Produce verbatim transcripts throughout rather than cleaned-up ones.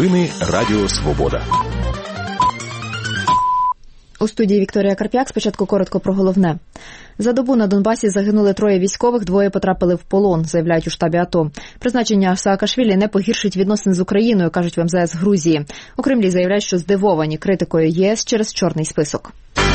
Новини Радіо Свобода. У студії Вікторія Карп'як. Спочатку коротко про головне. За добу на Донбасі загинули троє військових, двоє потрапили в полон, заявляють у штабі АТО. Призначення Саакашвілі не погіршить відносин з Україною, кажуть в ем зе ес Грузії. У Кремлі заявляють, що здивовані критикою ЄС через чорний список.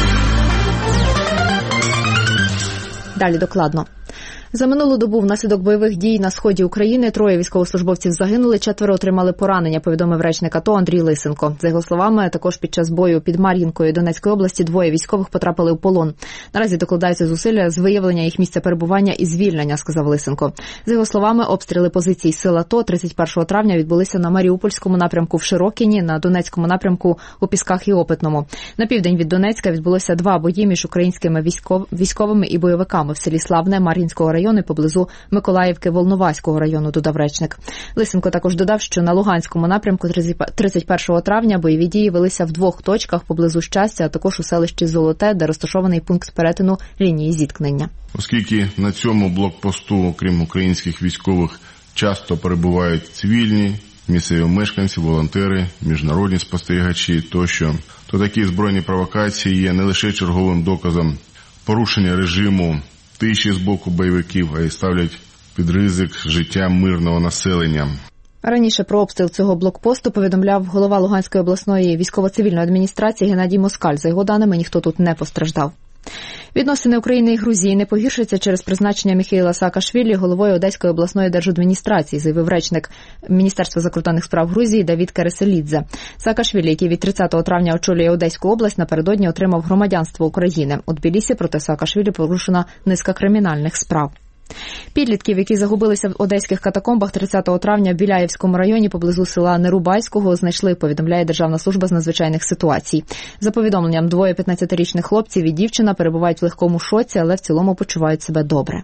Далі докладно. За минулу добу внаслідок бойових дій на сході України троє військовослужбовців загинули, четверо отримали поранення, повідомив речник АТО Андрій Лисенко. За його словами, також під час бою під Мар'їнкою Донецької області двоє військових потрапили у полон. Наразі докладаються зусилля з виявлення їх місця перебування і звільнення, сказав Лисенко. За його словами, обстріли позицій сил АТО тридцять першого травня відбулися на Маріупольському напрямку в Широкіні, на Донецькому напрямку у Пісках і Опитному. На південь від Донецька відбулося два бої між українськими військов... військовими і бойовиками в селі Славне Мар'їнського району поблизу Миколаївки Волноваського району, додав речник. Лисенко також додав, що на Луганському напрямку тридцять першого травня бойові дії велися в двох точках поблизу Щастя, а також у селищі Золоте, де розташований пункт перетину лінії зіткнення. Оскільки на цьому блокпосту, окрім українських військових, часто перебувають цивільні, місцеві мешканці, волонтери, міжнародні спостерігачі тощо, то такі збройні провокації є не лише черговим доказом порушення режиму тиші з боку бойовиків, а й ставлять під ризик життя мирного населення. Раніше про обстріл цього блокпосту повідомляв голова Луганської обласної військово-цивільної адміністрації Геннадій Москаль. За його даними, ніхто тут не постраждав. Відносини України і Грузії не погіршаться через призначення Міхеїла Саакашвілі головою Одеської обласної держадміністрації, заявив речник Міністерства закордонних справ Грузії Давід Кереселідзе. Саакашвілі, який від тридцятого травня очолює Одеську область, напередодні отримав громадянство України. У Тбілісі проти Саакашвілі порушена низка кримінальних справ. Підлітків, які загубилися в одеських катакомбах тридцятого травня в Біляєвському районі поблизу села Нерубайського, знайшли, повідомляє Державна служба з надзвичайних ситуацій. За повідомленням, двоє п'ятнадцятирічних хлопців і дівчина перебувають в легкому шоці, але в цілому почувають себе добре.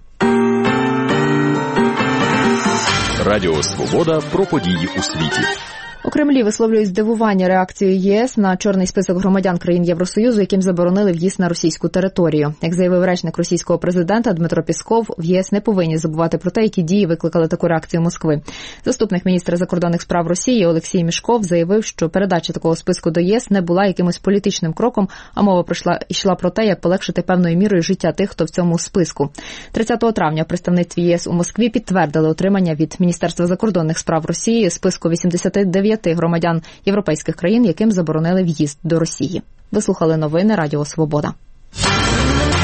Радіо Свобода про події у світі. У Кремлі висловлюють здивування реакцією ЄС на чорний список громадян країн Євросоюзу, яким заборонили в'їзд на російську територію. Як заявив речник російського президента Дмитро Пісков, в ЄС не повинні забувати про те, які дії викликали таку реакцію Москви. Заступник міністра закордонних справ Росії Олексій Мішков заявив, що передача такого списку до ЄС не була якимось політичним кроком, а мова прийшла йшла про те, як полегшити певною мірою життя тих, хто в цьому списку. тридцятого травня в представництві ЄС у Москві підтвердили отримання від Міністерства закордонних справ Росії списку вісімдесят дев'ять громадян європейських країн, яким заборонили в'їзд до Росії. Ви слухали новини Радіо Свобода.